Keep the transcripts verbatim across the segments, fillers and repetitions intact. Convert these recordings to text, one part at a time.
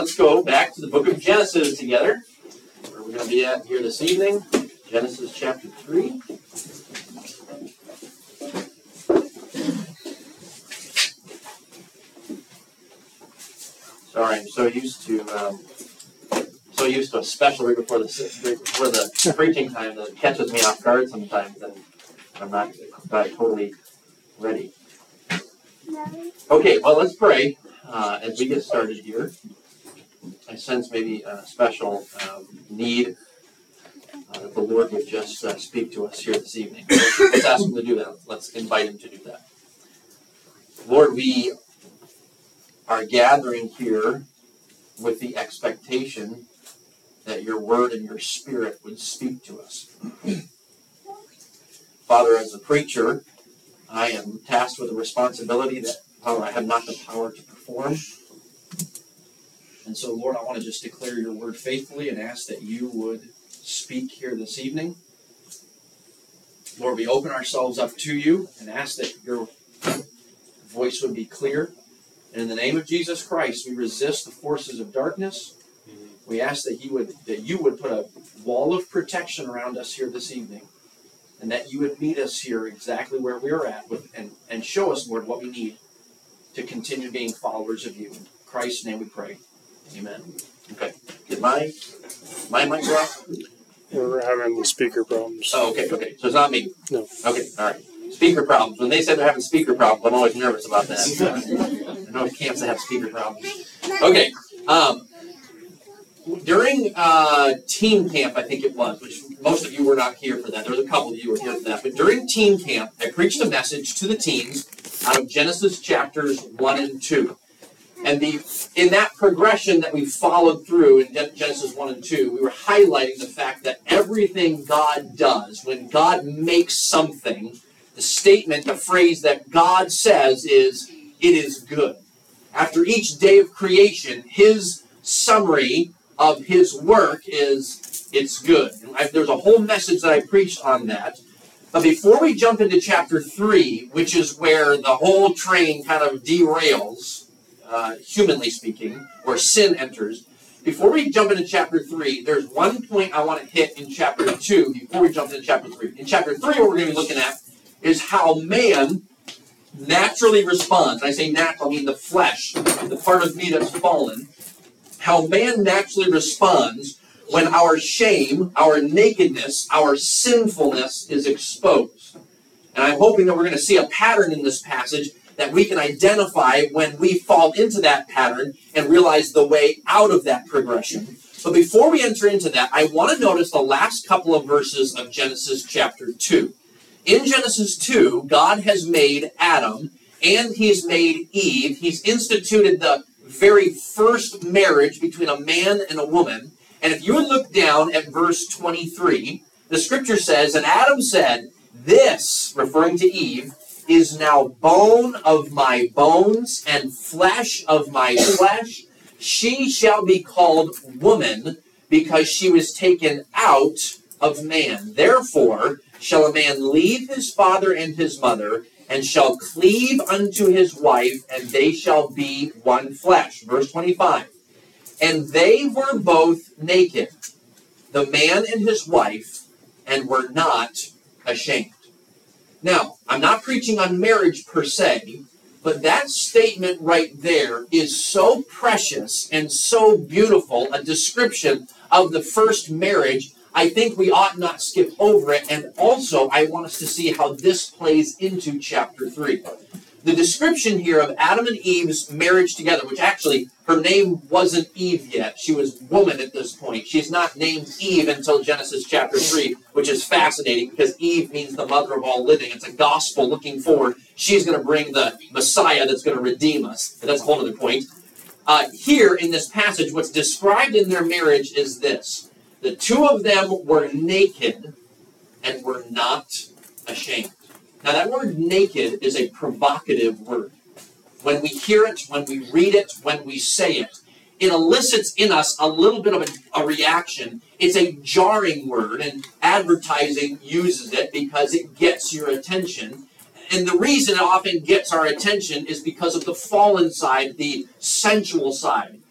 Let's go back to the book of Genesis together, where we're going to be at here this evening. Genesis chapter three. Sorry, I'm so used to um, so used to a special right before the before the preaching time that it catches me off guard sometimes, and I'm not, not totally ready. Okay, well, let's pray uh, as we get started here. I sense maybe a special um, need uh, that the Lord would just uh, speak to us here this evening. Let's ask Him to do that. Let's invite Him to do that. Lord, we are gathering here with the expectation that Your Word and Your Spirit would speak to us. Father, as a preacher, I am tasked with a responsibility that, Father, I have not the power to perform. And so, Lord, I want to just declare Your Word faithfully and ask that You would speak here this evening. Lord, we open ourselves up to You and ask that Your voice would be clear. And in the name of Jesus Christ, we resist the forces of darkness. We ask that You would, that You would put a wall of protection around us here this evening, and that You would meet us here exactly where we are at, with, and, and show us, Lord, what we need to continue being followers of You. In Christ's name we pray. Amen. Okay. Did my, my mic go off? We're having speaker problems. Oh, okay, okay. So it's not me? No. Okay, all right. Speaker problems. When they said they're having speaker problems, I'm always nervous about that. I know camps that have speaker problems. Okay. Um, during uh, teen camp, I think it was, which most of you were not here for that. There was a couple of you who were here for that. But during teen camp, I preached a message to the teens out of Genesis chapters one and two. And the in that progression that we followed through in Genesis one and two, we were highlighting the fact that everything God does, when God makes something, the statement, the phrase that God says is, it is good. After each day of creation, His summary of His work is, it's good. And I, there's a whole message that I preached on that. But before we jump into chapter three, which is where the whole train kind of derails, uh, humanly speaking, where sin enters, before we jump into chapter three, there's one point I want to hit in chapter two before we jump into chapter three. In chapter three, what we're going to be looking at is how man naturally responds. I say natural, I mean the flesh, the part of me that's fallen. How man naturally responds when our shame, our nakedness, our sinfulness is exposed. And I'm hoping that we're going to see a pattern in this passage that we can identify when we fall into that pattern and realize the way out of that progression. But before we enter into that, I want to notice the last couple of verses of Genesis chapter two. In Genesis two, God has made Adam and He's made Eve. He's instituted the very first marriage between a man and a woman. And if you would look down at verse twenty-three, the scripture says, and Adam said, this, referring to Eve, is now bone of my bones and flesh of my flesh. She shall be called woman because she was taken out of man. Therefore shall a man leave his father and his mother, and shall cleave unto his wife, and they shall be one flesh. Verse twenty-five. And they were both naked, the man and his wife, and were not ashamed. Now, I'm not preaching on marriage per se, but that statement right there is so precious and so beautiful, a description of the first marriage. I think we ought not skip over it, and also I want us to see how this plays into chapter three. The description here of Adam and Eve's marriage together, which actually, her name wasn't Eve yet. She was woman at this point. She's not named Eve until Genesis chapter three, which is fascinating because Eve means the mother of all living. It's a gospel looking forward. She's going to bring the Messiah that's going to redeem us. But that's a whole other point. Uh, here in this passage, what's described in their marriage is this. The two of them were naked and were not ashamed. Now, that word naked is a provocative word. When we hear it, when we read it, when we say it, it elicits in us a little bit of a, a reaction. It's a jarring word, and advertising uses it because it gets your attention. And the reason it often gets our attention is because of the fallen side, the sensual side.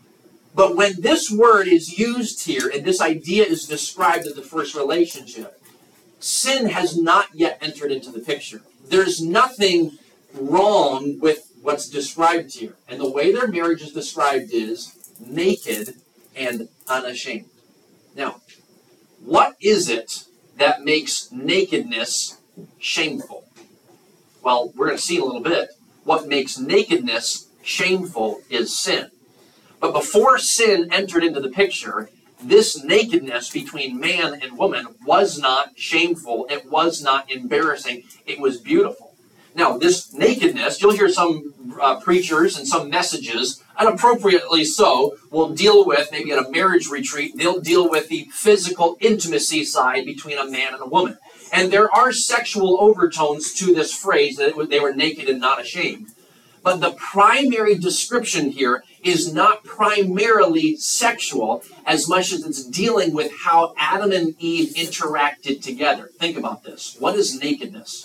But when this word is used here, and this idea is described in the first relationship, sin has not yet entered into the picture. There's nothing wrong with what's described here. And the way their marriage is described is naked and unashamed. Now, what is it that makes nakedness shameful? Well, we're going to see in a little bit. What makes nakedness shameful is sin. But before sin entered into the picture, this nakedness between man and woman was not shameful. It was not embarrassing. It was beautiful. Now, this nakedness, you'll hear some uh, preachers and some messages, and appropriately so, will deal with, maybe at a marriage retreat, they'll deal with the physical intimacy side between a man and a woman. And there are sexual overtones to this phrase, that they were naked and not ashamed. But the primary description here is not primarily sexual as much as it's dealing with how Adam and Eve interacted together. Think about this. What is nakedness?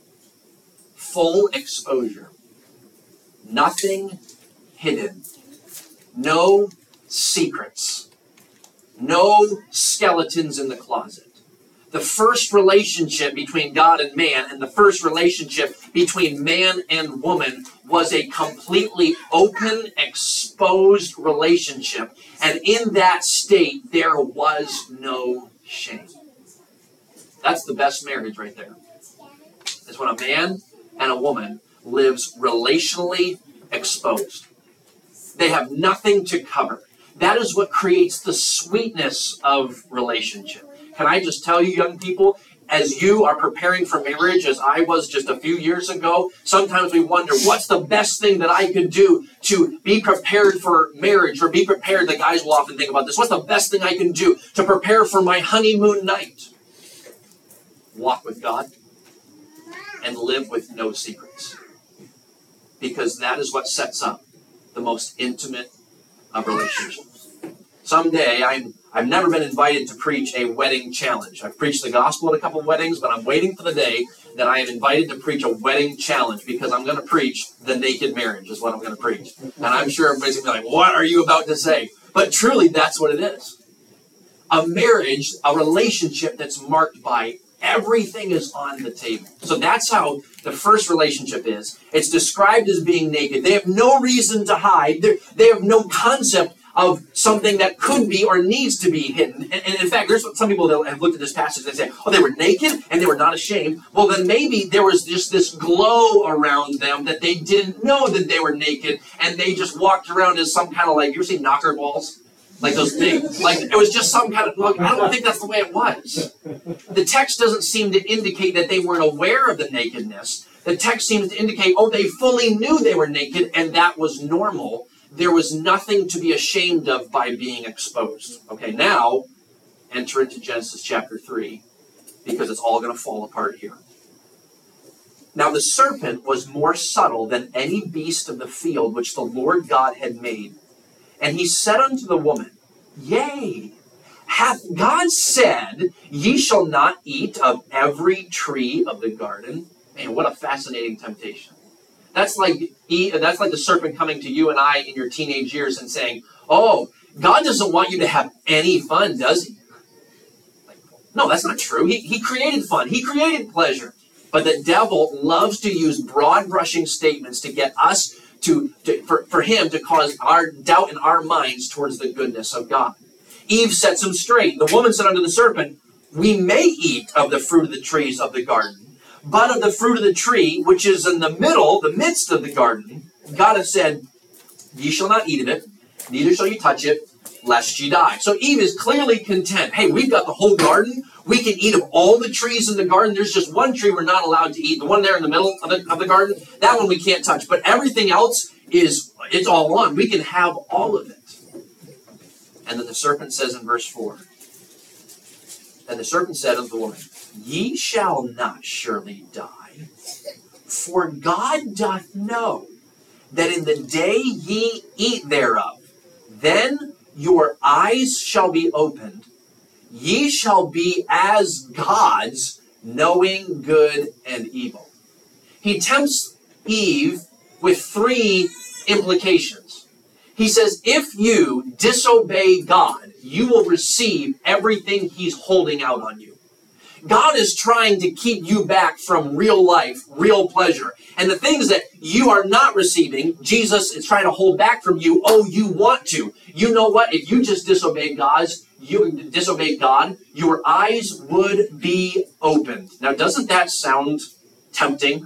Full exposure. Nothing hidden. No secrets. No skeletons in the closet. The first relationship between God and man and the first relationship between man and woman was a completely open, exposed relationship. And in that state, there was no shame. That's the best marriage right there. It's when a man and a woman lives relationally exposed. They have nothing to cover. That is what creates the sweetness of relationship. Can I just tell you, young people, as you are preparing for marriage, as I was just a few years ago, sometimes we wonder, what's the best thing that I could do to be prepared for marriage, or be prepared? The guys will often think about this. What's the best thing I can do to prepare for my honeymoon night? Walk with God and live with no secrets. Because that is what sets up the most intimate of relationships. Someday, I'm I've never been invited to preach a wedding challenge. I've preached the gospel at a couple of weddings, but I'm waiting for the day that I am invited to preach a wedding challenge, because I'm going to preach the naked marriage is what I'm going to preach. And I'm sure everybody's going to be like, what are you about to say? But truly, that's what it is. A marriage, a relationship that's marked by everything is on the table. So that's how the first relationship is. It's described as being naked. They have no reason to hide. They're, they have no concept of something that could be or needs to be hidden. And, and in fact, there's some people that have looked at this passage and say, oh, they were naked and they were not ashamed. Well, then maybe there was just this glow around them that they didn't know that they were naked, and they just walked around as some kind of, like, you ever seen knocker balls? Like those things. Like, it was just some kind of, look, I don't think that's the way it was. The text doesn't seem to indicate that they weren't aware of the nakedness. The text seems to indicate, oh, they fully knew they were naked, and that was normal. There was nothing to be ashamed of by being exposed. Okay, now, enter into Genesis chapter three, because it's all going to fall apart here. Now the serpent was more subtle than any beast of the field which the Lord God had made. And he said unto the woman, Yea, hath God said, Ye shall not eat of every tree of the garden? Man, what a fascinating temptation. That's like that's like the serpent coming to you and I in your teenage years and saying, oh, God doesn't want you to have any fun, does he? Like, no, that's not true. He, he created fun. He created pleasure. But the devil loves to use broad-brushing statements to get us to, to for, for him to cause our doubt in our minds towards the goodness of God. Eve sets him straight. The woman said unto the serpent, We may eat of the fruit of the trees of the garden. But of the fruit of the tree, which is in the middle, the midst of the garden, God has said, Ye shall not eat of it, neither shall you touch it, lest ye die. So Eve is clearly content. Hey, we've got the whole garden. We can eat of all the trees in the garden. There's just one tree we're not allowed to eat. The one there in the middle of the, of the garden, that one we can't touch. But everything else is, it's all on. We can have all of it. And then the serpent says in verse four, And the serpent said unto the woman, Ye shall not surely die, for God doth know that in the day ye eat thereof, then your eyes shall be opened, ye shall be as gods, knowing good and evil. He tempts Eve with three implications. He says, if you disobey God, you will receive everything he's holding out on you. God is trying to keep you back from real life, real pleasure. And the things that you are not receiving, Jesus is trying to hold back from you. Oh, you want to. You know what? If you just disobey God's, you disobey God, your eyes would be opened. Now, doesn't that sound tempting?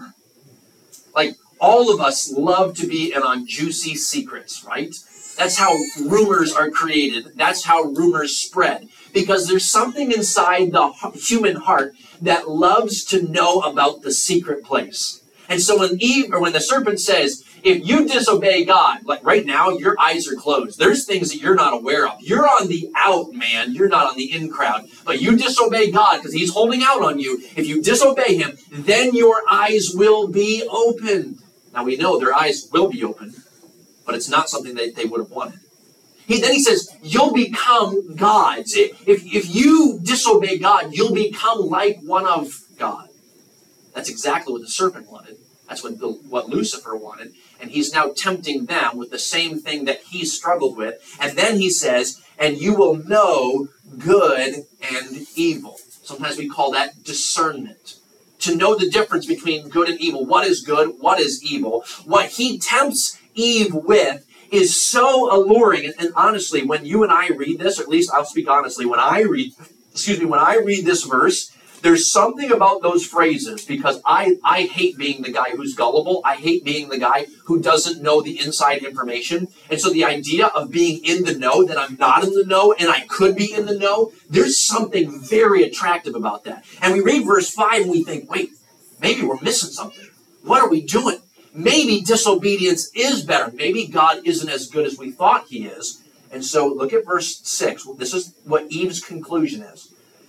Like, all of us love to be in on juicy secrets, right? That's how rumors are created. That's how rumors spread. Because there's something inside the human heart that loves to know about the secret place. And so when Eve, or when the serpent says, if you disobey God, like right now, your eyes are closed. There's things that you're not aware of. You're on the out, man. You're not on the in crowd. But you disobey God because he's holding out on you. If you disobey him, then your eyes will be opened. Now we know their eyes will be opened, but it's not something that they would have wanted. He, then he says, you'll become gods. If, if you disobey God, you'll become like one of God. That's exactly what the serpent wanted. That's what, the, what Lucifer wanted. And he's now tempting them with the same thing that he struggled with. And then he says, and you will know good and evil. Sometimes we call that discernment. To know the difference between good and evil. What is good? What is evil? What he tempts Eve with is so alluring. And, and honestly, when you and I read this, or at least I'll speak honestly, when I read, excuse me, when I read this verse, there's something about those phrases, because I, I hate being the guy who's gullible. I hate being the guy who doesn't know the inside information. And so the idea of being in the know, that I'm not in the know and I could be in the know, there's something very attractive about that. And we read verse five and we think, wait, maybe we're missing something. What are we doing? Maybe disobedience is better. Maybe God isn't as good as we thought he is. And so look at verse six. This is what Eve's conclusion is.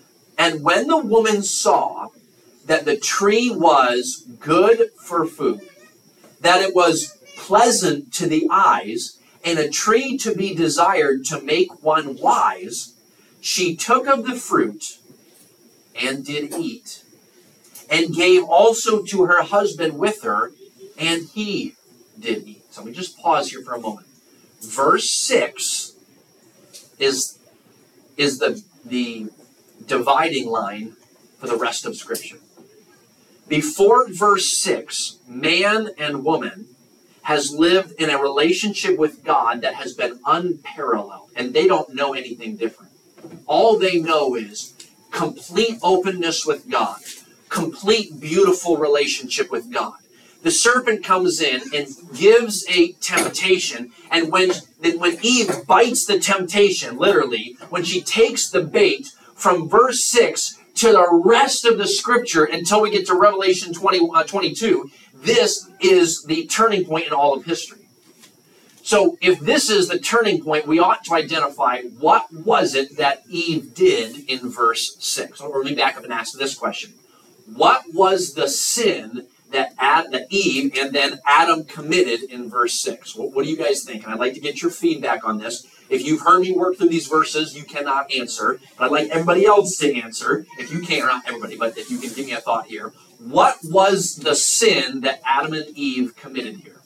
And when the woman saw that the tree was good for food, that it was pleasant to the eyes, and a tree to be desired to make one wise, she took of the fruit and did eat, and gave also to her husband with her, and he did eat. So let me just pause here for a moment. Verse six is, is the, the dividing line for the rest of Scripture. Before verse six, man and woman has lived in a relationship with God that has been unparalleled, and they don't know anything different. All they know is complete openness with God, complete beautiful relationship with God. The serpent comes in and gives a temptation, and when, when Eve bites the temptation, literally, when she takes the bait, from verse six to the rest of the Scripture until we get to Revelation twenty, uh, twenty-two, this is the turning point in all of history. So if this is the turning point, we ought to identify what was it that Eve did in verse six. So let me back up and ask this question. What was the sin that, Ad, that Eve and then Adam committed in verse six? What, what do you guys think? And I'd like to get your feedback on this. If you've heard me work through these verses, you cannot answer. But I'd like everybody else to answer. If you can, or not everybody, but if you can give me a thought here. What was the sin that Adam and Eve committed here?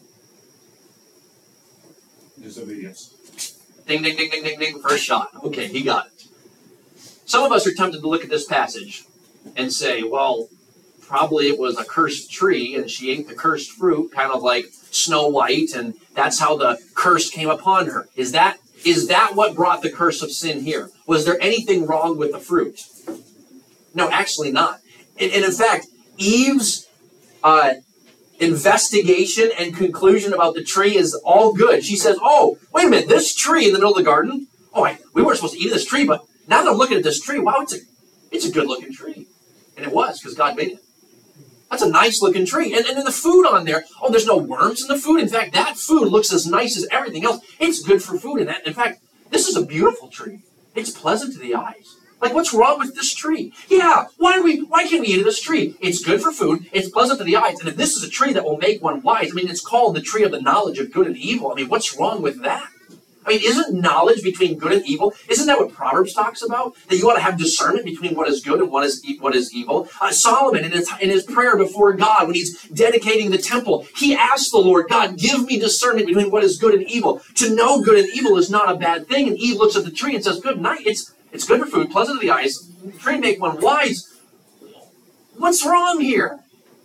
Disobedience. Ding, ding, ding, ding, ding, ding. First shot. Okay, he got it. Some of us are tempted to look at this passage and say, well, probably it was a cursed tree, and she ate the cursed fruit, kind of like Snow White, and that's how the curse came upon her. Is that Is that what brought the curse of sin here? Was there anything wrong with the fruit? No, actually not. And, and in fact, Eve's uh, investigation and conclusion about the tree is all good. She says, oh, wait a minute, this tree in the middle of the garden, oh, I, we weren't supposed to eat this tree, but now that I'm looking at this tree, wow, it's a, it's a good-looking tree. And it was, because God made it. That's a nice-looking tree. And, and then the food on there, oh, there's no worms in the food. In fact, that food looks as nice as everything else. It's good for food. In that. In fact, this is a beautiful tree. It's pleasant to the eyes. Like, what's wrong with this tree? Yeah, why are we? Why can't we eat this tree? It's good for food. It's pleasant to the eyes. And if this is a tree that will make one wise, I mean, it's called the tree of the knowledge of good and evil. I mean, what's wrong with that? I mean, isn't knowledge between good and evil, isn't that what Proverbs talks about? That you ought to have discernment between what is good and what is what is evil. Uh, Solomon, in his, in his prayer before God, when he's dedicating the temple, he asked the Lord, God, give me discernment between what is good and evil. To know good and evil is not a bad thing. And Eve looks at the tree and says, good night. It's, it's good for food, pleasant to the eyes. The tree make one wise. What's wrong here?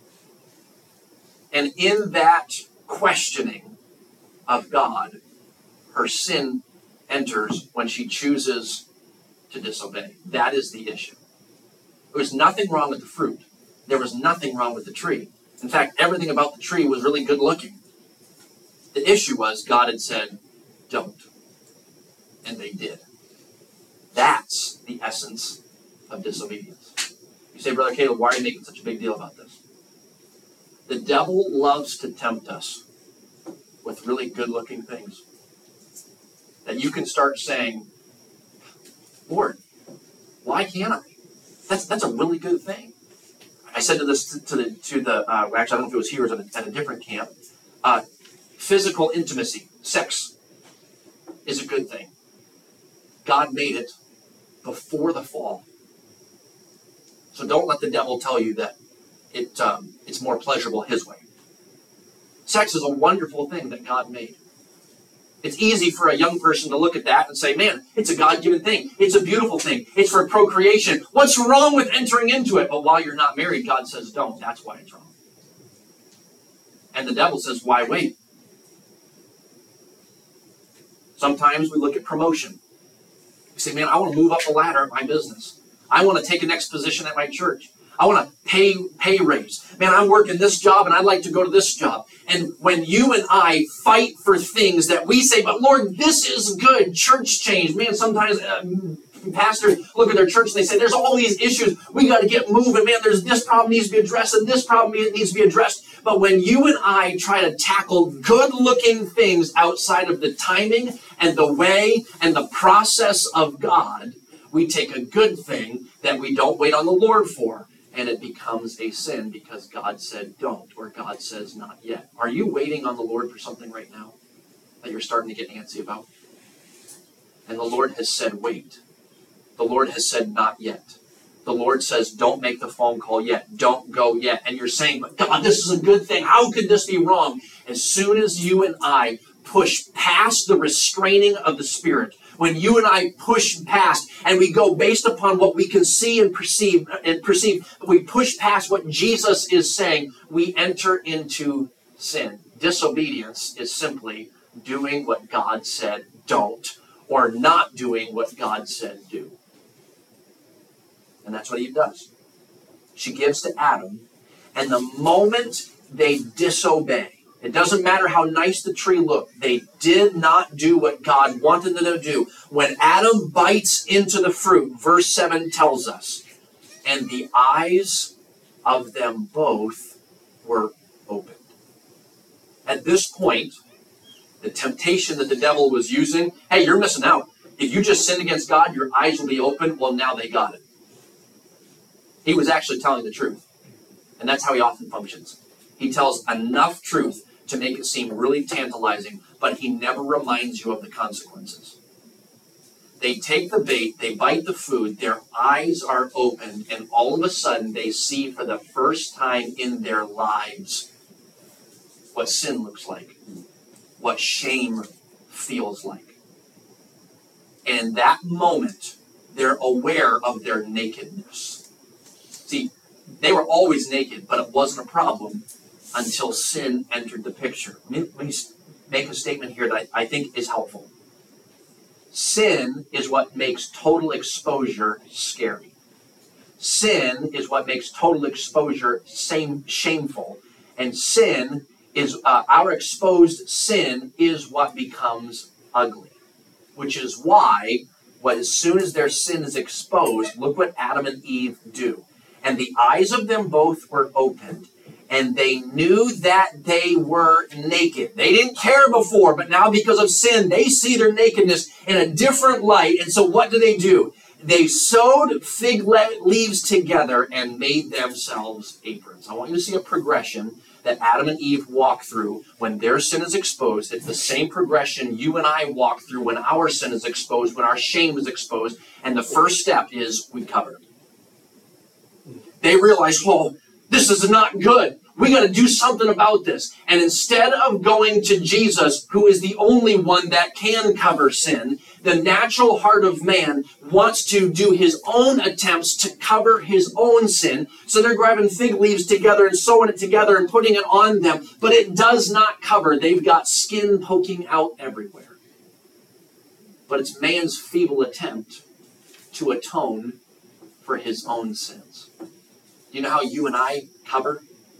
And in that questioning of God, her sin enters when she chooses to disobey. That is the issue. There was nothing wrong with the fruit. There was nothing wrong with the tree. In fact, everything about the tree was really good looking. The issue was God had said, don't. And they did. That's the essence of disobedience. You say, Brother Caleb, why are you making such a big deal about this? The devil loves to tempt us with really good looking things. That you can start saying, Lord, why can't I? That's that's a really good thing. I said to this to the to the uh, actually I don't know if it was here or at a, at a different camp. Uh, physical intimacy, sex, is a good thing. God made it before the fall, so don't let the devil tell you that it um, it's more pleasurable his way. Sex is a wonderful thing that God made. It's easy for a young person to look at that and say, man, it's a God-given thing. It's a beautiful thing. It's for procreation. What's wrong with entering into it? But while you're not married, God says don't. That's why it's wrong. And the devil says, why wait? Sometimes we look at promotion. We say, man, I want to move up the ladder at my business. I want to take a next position at my church. I want to pay pay raise. Man, I'm working this job and I'd like to go to this job. And when you and I fight for things that we say, but Lord, this is good, church change. Man, sometimes uh, pastors look at their church and they say, there's all these issues. We got to get moving. Man, there's this problem needs to be addressed and this problem needs to be addressed. But when you and I try to tackle good-looking things outside of the timing and the way and the process of God, we take a good thing that we don't wait on the Lord for. And it becomes a sin because God said don't, or God says not yet. Are you waiting on the Lord for something right now that you're starting to get antsy about? And the Lord has said wait. The Lord has said not yet. The Lord says don't make the phone call yet. Don't go yet. And you're saying, but God, this is a good thing. How could this be wrong? As soon as you and I push past the restraining of the Spirit, when you and I push past and we go based upon what we can see and perceive, and perceive, we push past what Jesus is saying, we enter into sin. Disobedience is simply doing what God said don't, or not doing what God said do. And that's what Eve does. She gives to Adam, and the moment they disobey, it doesn't matter how nice the tree looked. They did not do what God wanted them to do. When Adam bites into the fruit, verse seven tells us, and the eyes of them both were opened. At this point, the temptation that the devil was using, hey, you're missing out. If you just sin against God, your eyes will be open. Well, now they got it. He was actually telling the truth. And that's how he often functions. He tells enough truth to make it seem really tantalizing, but he never reminds you of the consequences. They take the bait, they bite the food, their eyes are opened, and all of a sudden they see for the first time in their lives what sin looks like, what shame feels like. And in that moment, they're aware of their nakedness. See, they were always naked, but it wasn't a problem until sin entered the picture. Let me make a statement here that I think is helpful. Sin is what makes total exposure scary. Sin is what makes total exposure same, shameful. And sin is, uh, our exposed sin is what becomes ugly. Which is why, when, as soon as their sin is exposed, look what Adam and Eve do. And the eyes of them both were opened, and they knew that they were naked. They didn't care before, but now because of sin, they see their nakedness in a different light. And so what do they do? They sewed fig leaves together and made themselves aprons. I want you to see a progression that Adam and Eve walk through when their sin is exposed. It's the same progression you and I walk through when our sin is exposed, when our shame is exposed. And the first step is we cover. They realize, oh, this is not good. We got to do something about this. And instead of going to Jesus, who is the only one that can cover sin, the natural heart of man wants to do his own attempts to cover his own sin. So they're grabbing fig leaves together and sewing it together and putting it on them. But it does not cover. They've got skin poking out everywhere. But it's man's feeble attempt to atone for his own sins. You know how you and I cover?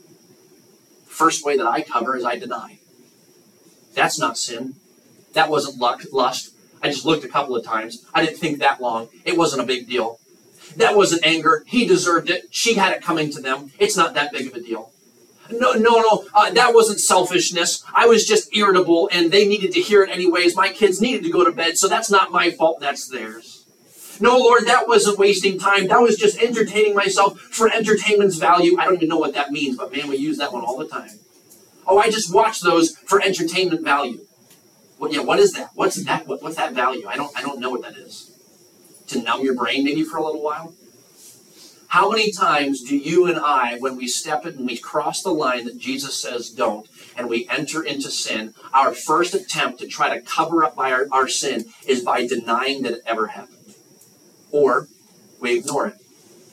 First way that I cover is I deny. That's not sin. That wasn't lust. I just looked a couple of times. I didn't think that long. It wasn't a big deal. That wasn't anger. He deserved it. She had it coming to them. It's not that big of a deal. No, no, no. Uh, that wasn't selfishness. I was just irritable, and they needed to hear it anyways. My kids needed to go to bed, so that's not my fault. That's theirs. No, Lord, that wasn't wasting time. That was just entertaining myself for entertainment's value. I don't even know what that means, but man, we use that one all the time. Oh, I just watch those for entertainment value. Well, yeah, what is that? What's that? What, what's that value? I don't, I don't know what that is. To numb your brain maybe for a little while? How many times do you and I, when we step in and we cross the line that Jesus says don't, and we enter into sin, our first attempt to try to cover up by our, our sin is by denying that it ever happened? Or we ignore it.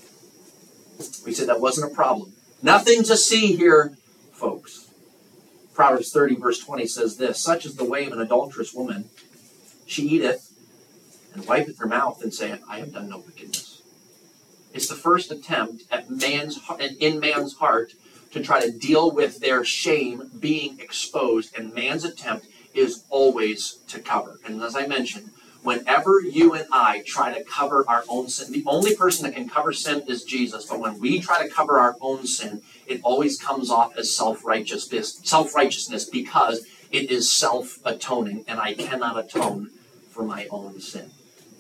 We say that wasn't a problem. Nothing to see here, folks. Proverbs thirty, verse twenty says this, such is the way of an adulterous woman. She eateth and wipeth her mouth and saith, I have done no wickedness. It's the first attempt at man's in man's heart to try to deal with their shame being exposed, and man's attempt is always to cover. And as I mentioned, whenever you and I try to cover our own sin, the only person that can cover sin is Jesus. But when we try to cover our own sin, it always comes off as self-righteousness, self-righteousness because it is self-atoning, and I cannot atone for my own sin.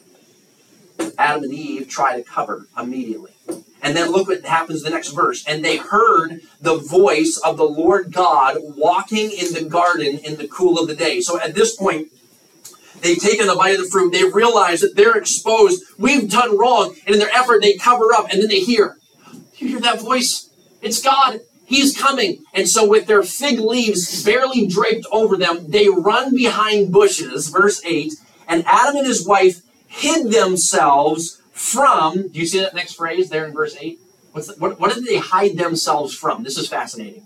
Adam and Eve try to cover immediately. And then look what happens in the next verse. And they heard the voice of the Lord God walking in the garden in the cool of the day. So at this point, they've taken a bite of the fruit. They realize that they're exposed. We've done wrong. And in their effort, they cover up. And then they hear. You hear that voice? It's God. He's coming. And so with their fig leaves barely draped over them, they run behind bushes. Verse eight. And Adam and his wife hid themselves from. Do you see that next phrase there in verse eight? What's the, what, what did they hide themselves from? This is fascinating.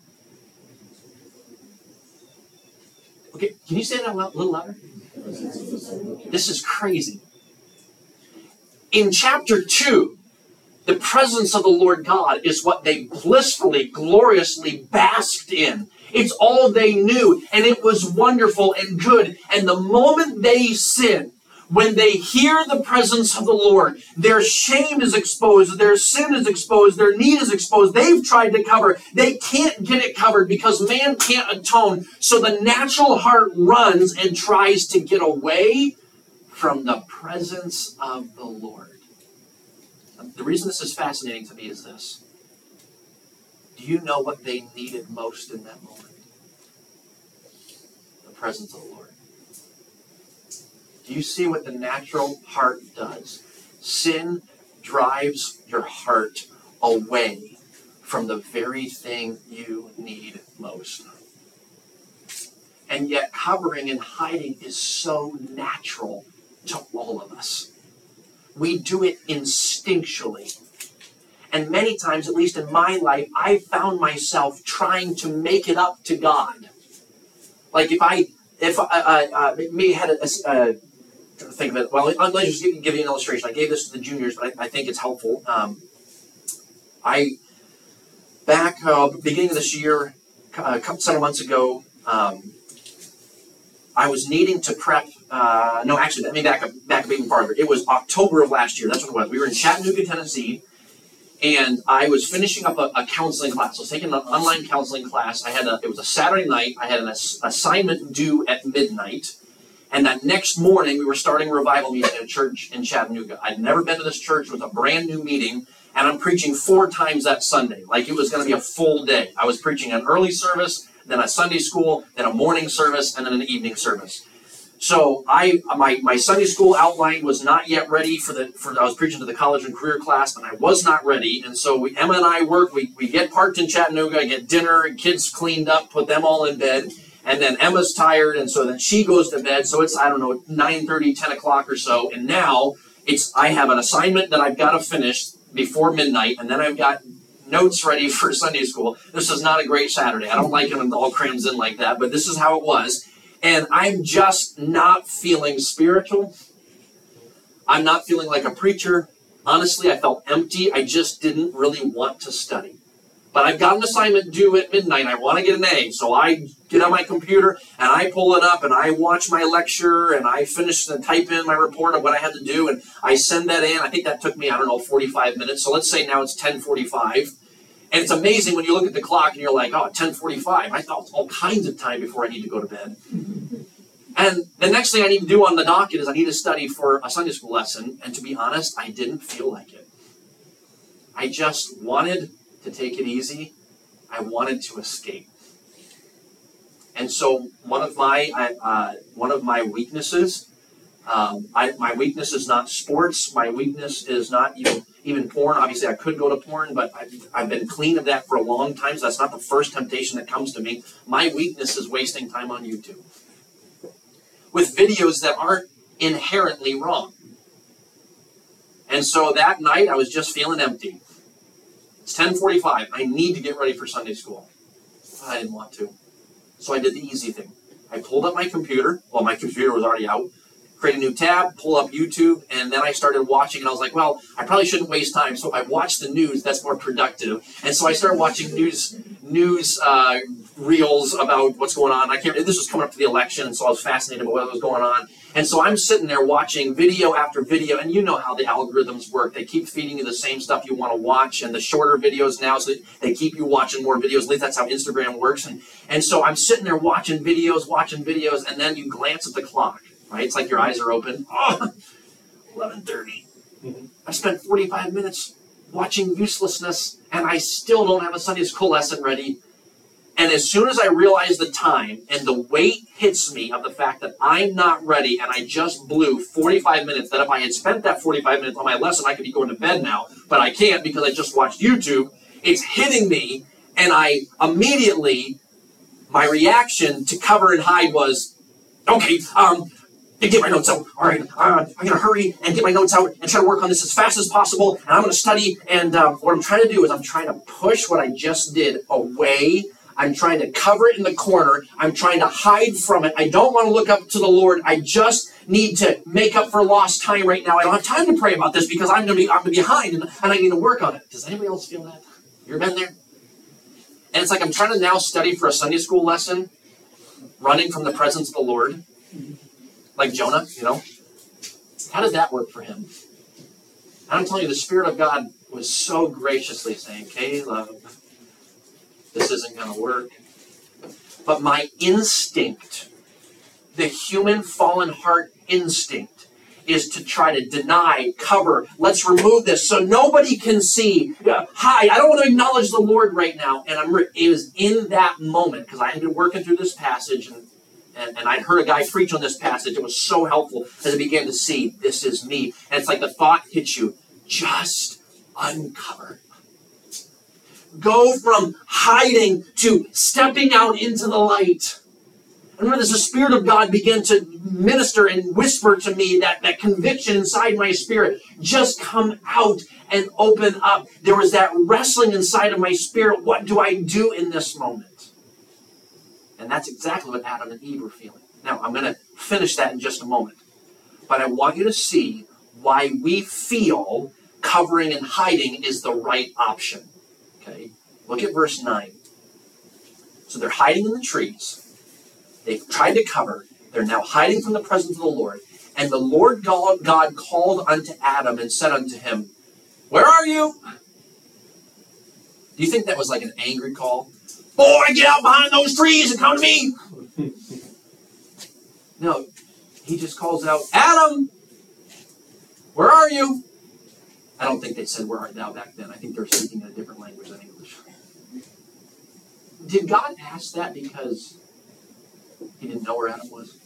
Okay, can you say that a little louder? This is crazy. In chapter two, the presence of the Lord God is what they blissfully, gloriously basked in. It's all they knew, and it was wonderful and good. And the moment they sin, when they hear the presence of the Lord, their shame is exposed, their sin is exposed, their need is exposed. They've tried to cover. They can't get it covered because man can't atone. So the natural heart runs and tries to get away from the presence of the Lord. The reason this is fascinating to me is this. Do you know what they needed most in that moment? The presence of the Lord. Do you see what the natural heart does? Sin drives your heart away from the very thing you need most. And yet covering and hiding is so natural to all of us. We do it instinctually. And many times, at least in my life, I found myself trying to make it up to God. Like if I, if I, uh, uh, maybe had a, a, a think of it. Well, let me just give, give you an illustration. I gave this to the juniors, but I, I think it's helpful. Um, I, back uh, beginning of this year, a couple several months ago, um, I was needing to prep. Uh, no, actually, let me back up, back up even farther. It was October of last year. That's what it was. We were in Chattanooga, Tennessee, and I was finishing up a, a counseling class. I was taking an online counseling class. I had a, it was a Saturday night. I had an ass, assignment due at midnight. And that next morning, we were starting a revival meeting at a church in Chattanooga. I'd never been to this church. It was a brand new meeting. and I'm preaching four times that Sunday. Like it was going to be a full day. I was preaching an early service, then a Sunday school, then a morning service, and then an evening service. So I, my, my Sunday school outline was not yet ready for the, for, I was preaching to the college and career class, and I was not ready. And so we, Emma and I work, we, we get parked in Chattanooga, get dinner, kids cleaned up, put them all in bed. And then Emma's tired, and so then she goes to bed. So it's, I don't know, nine thirty, ten o'clock or so. And now it's, I have an assignment that I've got to finish before midnight, and then I've got notes ready for Sunday school. This is not a great Saturday. I don't like it when it all crams in like that, but this is how it was. And I'm just not feeling spiritual. I'm not feeling like a preacher. Honestly, I felt empty. I just didn't really want to study. But I've got an assignment due at midnight. I want to get an A. So I get on my computer and I pull it up and I watch my lecture and I finish and type in my report of what I had to do. And I send that in. I think that took me, I don't know, forty-five minutes. So let's say now it's ten forty-five. And it's amazing when you look at the clock and you're like, oh, ten forty-five. I thought all kinds of time before I need to go to bed. And the next thing I need to do on the docket is I need to study for a Sunday school lesson. And to be honest, I didn't feel like it. I just wanted to take it easy. I wanted to escape. And so one of my uh, one of my weaknesses, um, I, my weakness is not sports. My weakness is not even even porn. Obviously, I could go to porn, but I've, I've been clean of that for a long time, so that's not the first temptation that comes to me. My weakness is wasting time on YouTube with videos that aren't inherently wrong. And so that night, I was just feeling empty. It's ten forty-five. I need to get ready for Sunday school. I didn't want to. So I did the easy thing. I pulled up my computer. Well, my computer was already out. Create a new tab, pull up YouTube, and then I started watching, and I was like, well, I probably shouldn't waste time. So if I watch the news, that's more productive. And so I started watching news news uh, reels about what's going on. I can't. This was coming up to the election, and so I was fascinated by what was going on. And so I'm sitting there watching video after video, and you know how the algorithms work. They keep feeding you the same stuff you want to watch, and the shorter videos now, so they keep you watching more videos. At least that's how Instagram works. And, and so I'm sitting there watching videos, watching videos, and then you glance at the clock. Right? It's like your eyes are open. Oh, eleven thirty. Mm-hmm. I spent forty-five minutes watching uselessness, and I still don't have a Sunday school lesson ready. And as soon as I realize the time and the weight hits me of the fact that I'm not ready and I just blew forty-five minutes, that if I had spent that forty-five minutes on my lesson, I could be going to bed now, but I can't because I just watched YouTube, it's hitting me, and I immediately, my reaction to cover and hide was, okay, um, get my notes out. All right, uh, I'm going to hurry and get my notes out and try to work on this as fast as possible. And I'm going to study. And um, what I'm trying to do is I'm trying to push what I just did away. I'm trying to cover it in the corner. I'm trying to hide from it. I don't want to look up to the Lord. I just need to make up for lost time right now. I don't have time to pray about this because I'm going to be I'm behind and, and I need to work on it. Does anybody else feel that? You ever been there? And it's like I'm trying to now study for a Sunday school lesson, running from the presence of the Lord. Like Jonah, you know? How did that work for him? And I'm telling you, the Spirit of God was so graciously saying, Caleb, this isn't going to work. But my instinct, the human fallen heart instinct, is to try to deny, cover, let's remove this so nobody can see. Uh, hi, I don't want to acknowledge the Lord right now. And I'm re- it was in that moment, because I had been working through this passage, and And, and I'd heard a guy preach on this passage. It was so helpful as I began to see, this is me. And it's like the thought hits you, just uncover. Go from hiding to stepping out into the light. And remember, as the Spirit of God began to minister and whisper to me, that, that conviction inside my spirit, just come out and open up. There was that wrestling inside of my spirit. What do I do in this moment? And that's exactly what Adam and Eve were feeling. Now, I'm going to finish that in just a moment. But I want you to see why we feel covering and hiding is the right option. Okay? Look at verse nine. So they're hiding in the trees. They've tried to cover. They're now hiding from the presence of the Lord. And the Lord God, God called unto Adam and said unto him, where are you? Do you think that was like an angry call? Boy, get out behind those trees and come to me. No, he just calls out, Adam, where are you? I don't think they said, where art thou back then. I think they're speaking in a different language than English. Did God ask that because he didn't know where Adam was?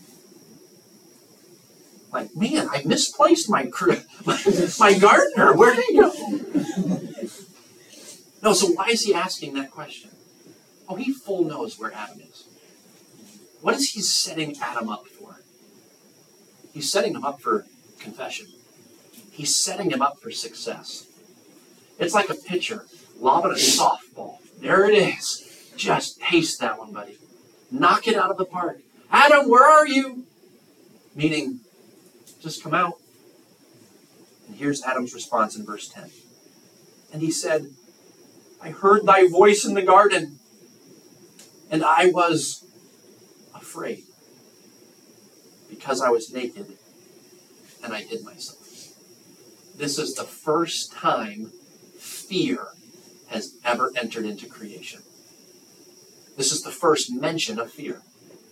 Like, man, I misplaced my my, my gardener. Where did he go? No, so why is he asking that question? Oh, he full knows where Adam is. What is he setting Adam up for? He's setting him up for confession. He's setting him up for success. It's like a pitcher lobbing a softball. There it is. Just taste that one, buddy. Knock it out of the park. Adam, where are you? Meaning, just come out. And here's Adam's response in verse ten. And he said, I heard thy voice in the garden, and I was afraid, because I was naked, and I hid myself. This is the first time fear has ever entered into creation. This is the first mention of fear.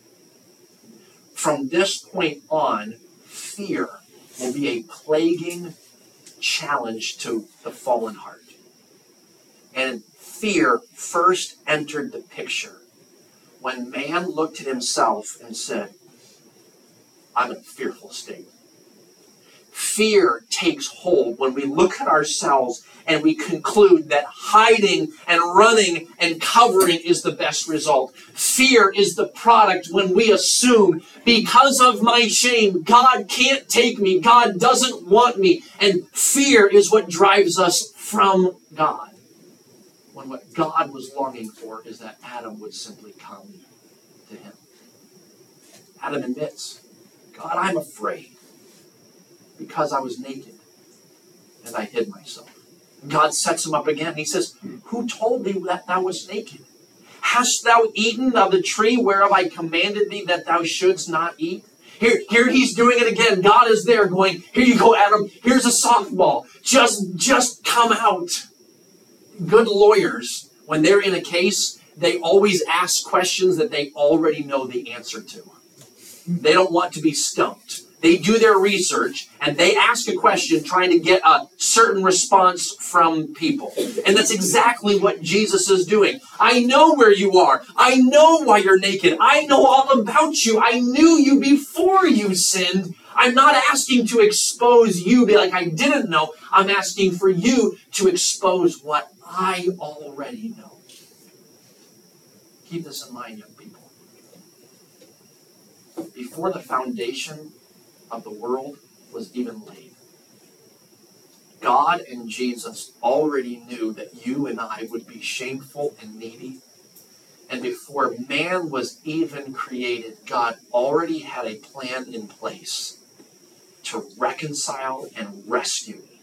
From this point on, fear will be a plaguing challenge to the fallen heart. And fear first entered the picture when man looked at himself and said, I'm in a fearful state. Fear takes hold when we look at ourselves and we conclude that hiding and running and covering is the best result. Fear is the product when we assume, because of my shame, God can't take me, God doesn't want me, and fear is what drives us from God. When what God was longing for is that Adam would simply come to him. Adam admits, God, I'm afraid because I was naked and I hid myself. God sets him up again. He says, who told thee that thou wast naked? Hast thou eaten of the tree whereof I commanded thee that thou shouldst not eat? Here, here he's doing it again. God is there going, here you go, Adam. Here's a softball. Just, just come out. Good lawyers, when they're in a case, they always ask questions that they already know the answer to. They don't want to be stumped. They do their research, and they ask a question trying to get a certain response from people. And that's exactly what Jesus is doing. I know where you are. I know why you're naked. I know all about you. I knew you before you sinned. I'm not asking to expose you, be like I didn't know. I'm asking for you to expose what I already know. Keep this in mind, young people. Before the foundation of the world was even laid, God and Jesus already knew that you and I would be shameful and needy. And before man was even created, God already had a plan in place to reconcile and rescue me.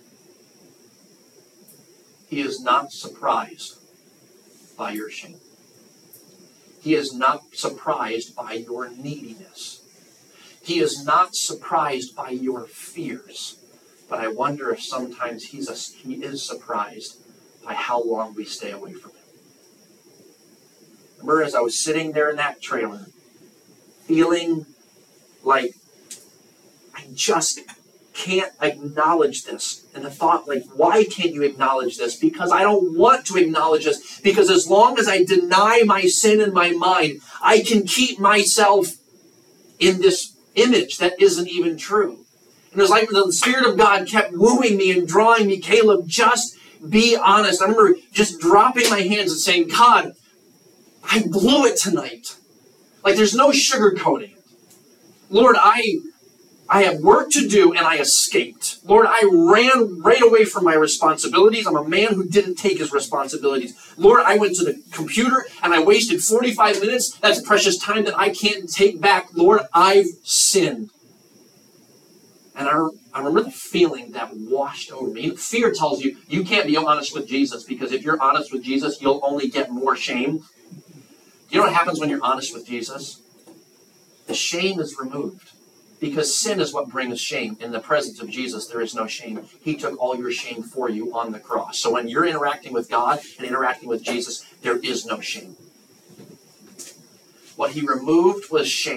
He is not surprised by your shame. He is not surprised by your neediness. He is not surprised by your fears. But I wonder if sometimes he's a, he is surprised by how long we stay away from him. Remember, as I was sitting there in that trailer, feeling like I just can't acknowledge this. And the thought, like, why can't you acknowledge this? Because I don't want to acknowledge this. Because as long as I deny my sin in my mind, I can keep myself in this image that isn't even true. And it was like the Spirit of God kept wooing me and drawing me, Caleb, just be honest. I remember just dropping my hands and saying, God, I blew it tonight. Like there's no sugarcoating it. Lord, I... I have work to do, and I escaped. Lord, I ran right away from my responsibilities. I'm a man who didn't take his responsibilities. Lord, I went to the computer, and I wasted forty-five minutes. That's precious time that I can't take back. Lord, I've sinned. And I, I remember the feeling that washed over me. Fear tells you, you can't be honest with Jesus, because if you're honest with Jesus, you'll only get more shame. You know what happens when you're honest with Jesus? The shame is removed. Because sin is what brings shame. In the presence of Jesus, there is no shame. He took all your shame for you on the cross. So when you're interacting with God and interacting with Jesus, there is no shame. What he removed was shame.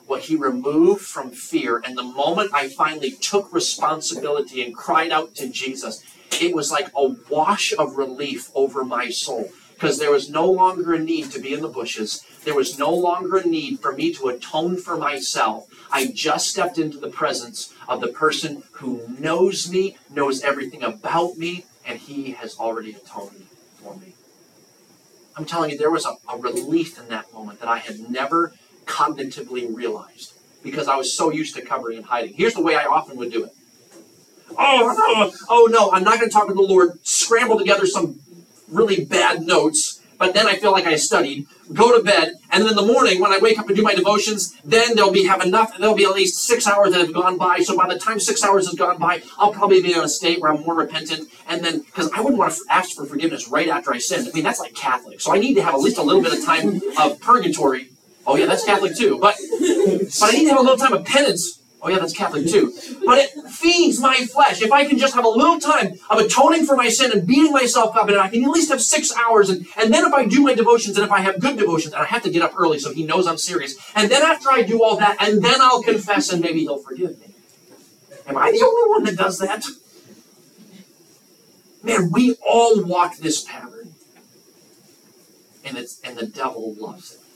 what he removed from fear. And the moment I finally took responsibility and cried out to Jesus, it was like a wash of relief over my soul. Because there was no longer a need to be in the bushes. There was no longer a need for me to atone for myself. I just stepped into the presence of the person who knows me, knows everything about me, and he has already atoned for me. I'm telling you, there was a, a relief in that moment that I had never cognitively realized because I was so used to covering and hiding. Here's the way I often would do it. Oh, no, oh no, I'm not going to talk to the Lord, scramble together some really bad notes, but then I feel like I studied, go to bed, and then in the morning when I wake up and do my devotions, then there'll be have enough, there'll be at least six hours that have gone by, so by the time six hours has gone by, I'll probably be in a state where I'm more repentant, and then, because I wouldn't want to ask for forgiveness right after I sinned. I mean, that's like Catholic, so I need to have at least a little bit of time of purgatory. Oh yeah, that's Catholic too, but, but I need to have a little time of penance. Oh yeah, that's Catholic too. But it feeds my flesh. If I can just have a little time of atoning for my sin and beating myself up, and I can at least have six hours, and, and then if I do my devotions, and if I have good devotions, and I have to get up early so he knows I'm serious, and then after I do all that, and then I'll confess, and maybe he'll forgive me. Am I the only one that does that? Man, we all walk this pattern. And, it's, and the devil loves it.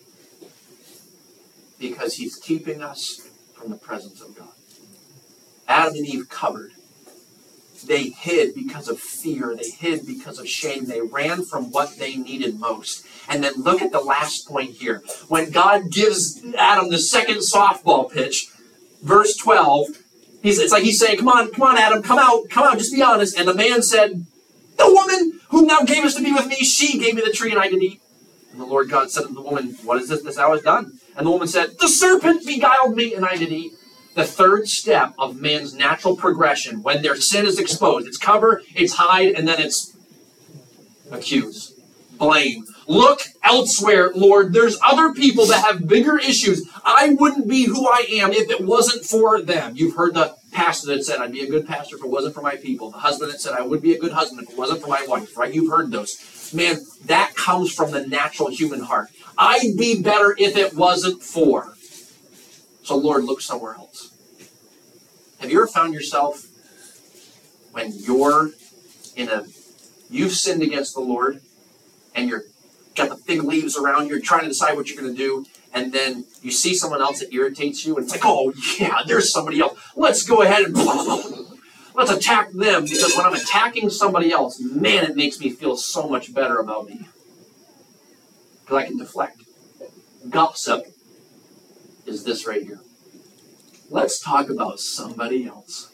Because he's keeping us from the presence of God. Adam and Eve covered. They hid because of fear. They hid because of shame. They ran from what they needed most. And then look at the last point here. When God gives Adam the second softball pitch, verse twelve, he's, it's like he's saying, come on, come on, Adam, come out, come out, just be honest. And the man said, the woman whom thou gavest to be with me, she gave me the tree and I did eat. And the Lord God said to the woman, what is this this thou hast done? And the woman said, the serpent beguiled me and I did eat. The third step of man's natural progression, when their sin is exposed, it's cover, it's hide, and then it's accuse, blame. Look elsewhere, Lord. There's other people that have bigger issues. I wouldn't be who I am if it wasn't for them. You've heard the pastor that said, I'd be a good pastor if it wasn't for my people. The husband that said, I would be a good husband if it wasn't for my wife, right? You've heard those. Man, that comes from the natural human heart. I'd be better if it wasn't for. So, Lord, look somewhere else. Have you ever found yourself when you're in a, you've sinned against the Lord and you're got the fig leaves around, you're trying to decide what you're going to do, and then you see someone else that irritates you, and it's like, oh, yeah, there's somebody else. Let's go ahead and let's attack them, because when I'm attacking somebody else, man, it makes me feel so much better about me. Because I can deflect. Gossip is this right here. Let's talk about somebody else.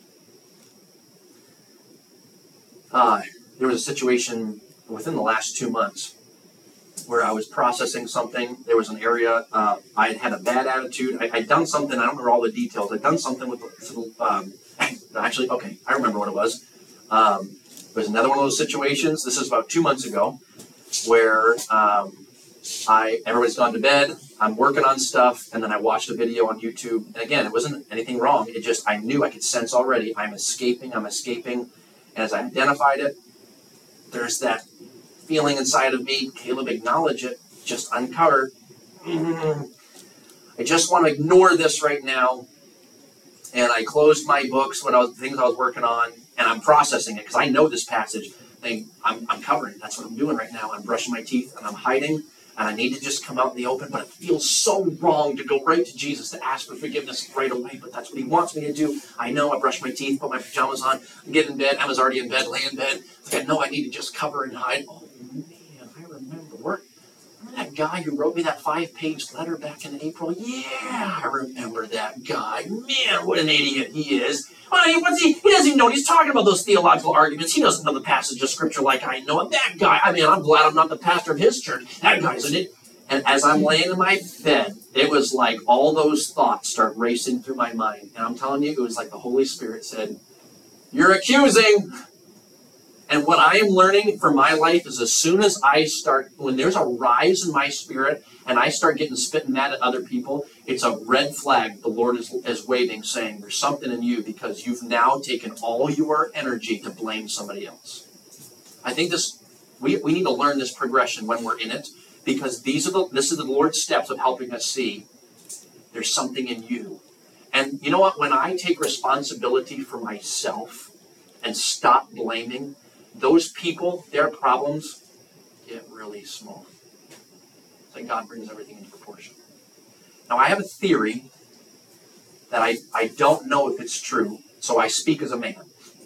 Uh, there was a situation within the last two months where I was processing something. There was an area, uh, I had had a bad attitude. I, I'd done something, I don't remember all the details. I'd done something with, um, actually, okay, I remember what it was. Um, it was another one of those situations, this is about two months ago, where um, I everybody's gone to bed, I'm working on stuff, and then I watched a video on YouTube. And again, it wasn't anything wrong. It just, I knew, I could sense already, I'm escaping, I'm escaping. And as I identified it, there's that feeling inside of me, Caleb, acknowledge it, just uncover. Mm-hmm. I just want to ignore this right now. And I closed my books, what I was, things I was working on, and I'm processing it because I know this passage. Thing, I'm, I'm covering. That's what I'm doing right now. I'm brushing my teeth and I'm hiding, and I need to just come out in the open. But it feels so wrong to go right to Jesus to ask for forgiveness right away. But that's what he wants me to do. I know. I brush my teeth, put my pajamas on, get in bed. I was already in bed, lay in bed. Like I know I need to just cover and hide. Oh man, I remember. Remember that guy who wrote me that five-page letter back in April? Yeah, I remember that guy. Man, what an idiot he is. Well, what's he, he doesn't even know what he's talking about, those theological arguments. He doesn't know the passage of Scripture like I know it. That guy, I mean, I'm glad I'm not the pastor of his church. That guy's an idiot. And as I'm laying in my bed, it was like all those thoughts start racing through my mind. And I'm telling you, it was like the Holy Spirit said, you're accusing. And what I am learning for my life is as soon as I start, when there's a rise in my spirit and I start getting spit and mad at other people, it's a red flag the Lord is, is waving, saying there's something in you because you've now taken all your energy to blame somebody else. I think this, we, we need to learn this progression when we're in it, because these are the, this is the Lord's steps of helping us see There's something in you. And you know what? When I take responsibility for myself and stop blaming, those people, their problems get really small. It's like God brings everything into proportion. Now, I have a theory that I, I don't know if it's true, so I speak as a man.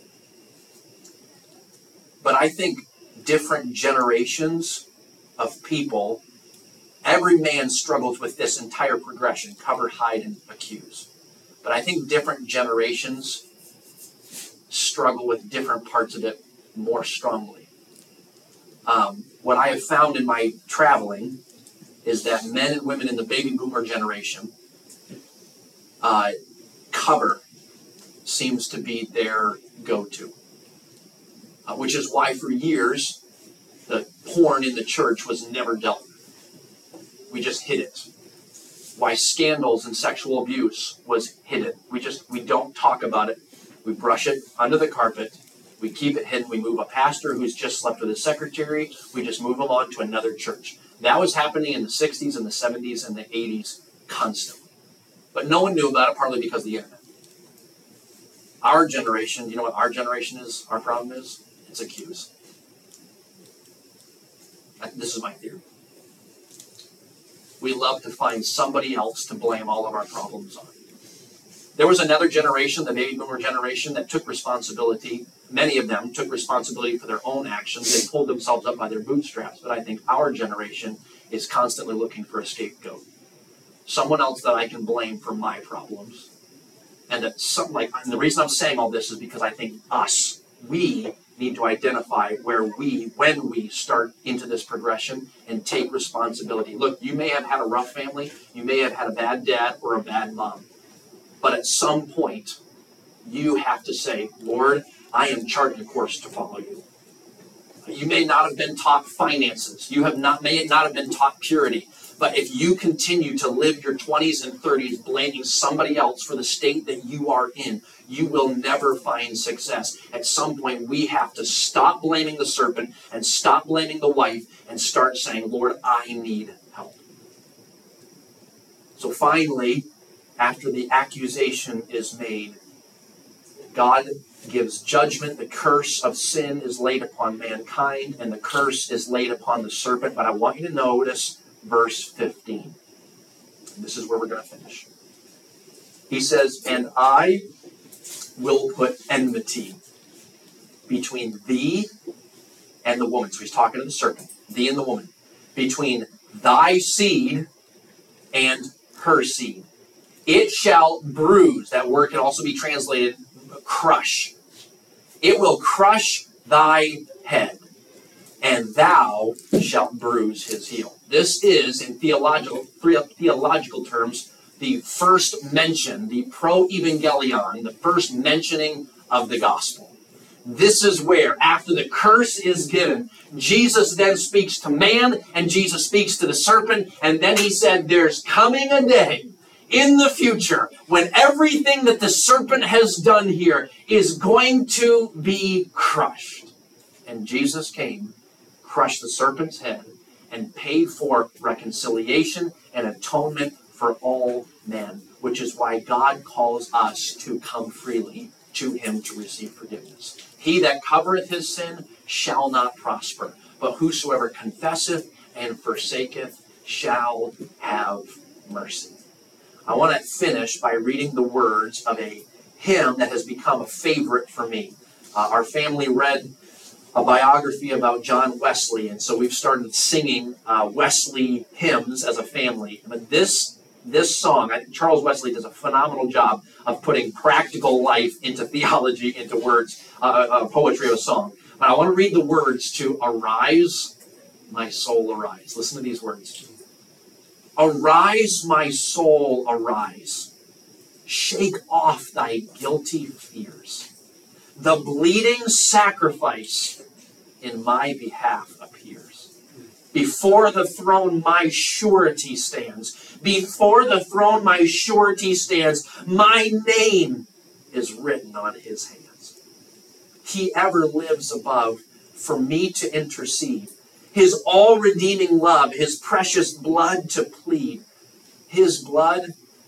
But I think different generations of people, every man struggles with this entire progression, cover, hide, and accuse. But I think different generations struggle with different parts of it more strongly. Um, what I have found in my traveling is that men and women in the baby boomer generation, uh, cover seems to be their go-to. Uh, which is why for years, the porn in the church was never dealt with. We just hid it. Why scandals and sexual abuse was hidden. We just, we don't talk about it. We brush it under the carpet. We keep it hidden. We move a pastor who's just slept with his secretary. We just move him on to another church. That was happening in the sixties and the seventies and the eighties constantly. But no one knew about it, partly because of the internet. Our generation, you know what our generation is, our problem is? It's accuse. This is my theory. We love to find somebody else to blame all of our problems on. There was another generation, the baby boomer generation, that took responsibility. Many of them took responsibility for their own actions. They pulled themselves up by their bootstraps. But I think our generation is constantly looking for a scapegoat. Someone else that I can blame for my problems. And that some, like, and the reason I'm saying all this is because I think us, we need to identify where we, when we start into this progression and take responsibility. Look, you may have had a rough family, you may have had a bad dad or a bad mom, but at some point, you have to say, Lord, I am charting a course to follow you. You may not have been taught finances, you have not may not have been taught purity, but if you continue to live your twenties and thirties blaming somebody else for the state that you are in, you will never find success. At some point, we have to stop blaming the serpent and stop blaming the wife and start saying, Lord, I need help. So finally, after the accusation is made, God gives judgment. The curse of sin is laid upon mankind, and the curse is laid upon the serpent. But I want you to notice verse fifteen. This is where we're going to finish. He says, and I will put enmity between thee and the woman. So he's talking to the serpent, thee and the woman. Between thy seed and her seed. It shall bruise. That word can also be translated crush. It will crush thy head, and thou shalt bruise his heel. This is, in theological, theological terms, the first mention, the pro-evangelion, the first mentioning of the gospel. This is where, after the curse is given, Jesus then speaks to man, and Jesus speaks to the serpent, and then he said, there's coming a day in the future when everything that the serpent has done here is going to be crushed. And Jesus came, crushed the serpent's head, and paid for reconciliation and atonement for all men, which is why God calls us to come freely to him to receive forgiveness. He that covereth his sin shall not prosper, but whosoever confesseth and forsaketh shall have mercy. I want to finish by reading the words of a hymn that has become a favorite for me. Uh, our family read a biography about John Wesley, and so we've started singing uh, Wesley hymns as a family. But this this song, I, Charles Wesley does a phenomenal job of putting practical life into theology, into words, uh, uh, poetry of a song. But I want to read the words to Arise, My Soul Arise. Listen to these words. Arise, my soul, arise. Shake off thy guilty fears. The bleeding sacrifice in my behalf appears. Before the throne my surety stands. Before the throne my surety stands. My name is written on his hands. He ever lives above for me to intercede. His all-redeeming love, his precious blood to plead. His blood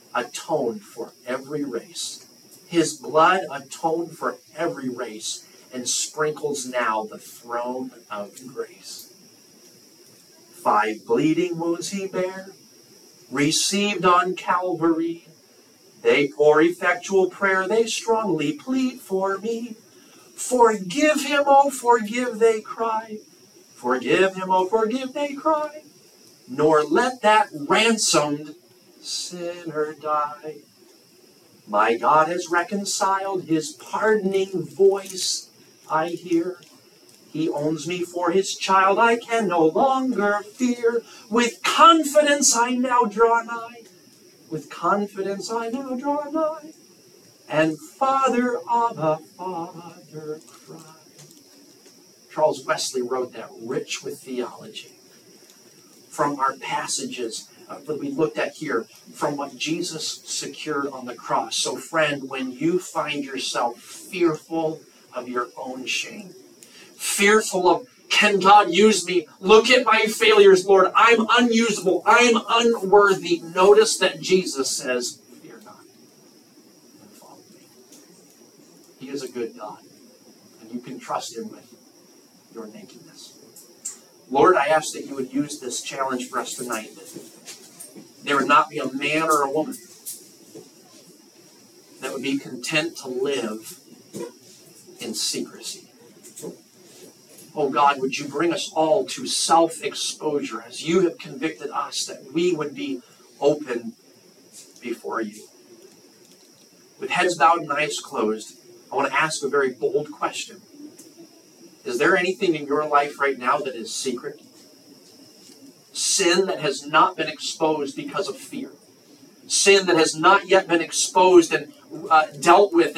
atoned for every race. His blood atoned for every race and sprinkles now the throne of grace. Five bleeding wounds he bare, received on Calvary. They pour effectual prayer, they strongly plead for me. Forgive him, oh forgive, they cry. Forgive him, oh forgive, they cry. Nor let that ransomed sinner die. My God has reconciled, his pardoning voice I hear. He owns me for his child, I can no longer fear. With confidence I now draw nigh. With confidence I now draw nigh. And Father, Abba, Father, cry. Charles Wesley wrote that, rich with theology. From our passages uh, that we looked at here, from what Jesus secured on the cross. So friend, when you find yourself fearful of your own shame, fearful of, can God use me? Look at my failures, Lord. I'm unusable. I'm unworthy. Notice that Jesus says, fear not, and follow me. He is a good God, and you can trust him with your nakedness. Lord, I ask that you would use this challenge for us tonight. There would not be a man or a woman that would be content to live in secrecy. Oh God, would you bring us all to self-exposure as you have convicted us, that we would be open before you. With heads bowed and eyes closed, I want to ask a very bold question. Is there anything in your life right now that is secret? Sin that has not been exposed because of fear. Sin that has not yet been exposed and uh, dealt with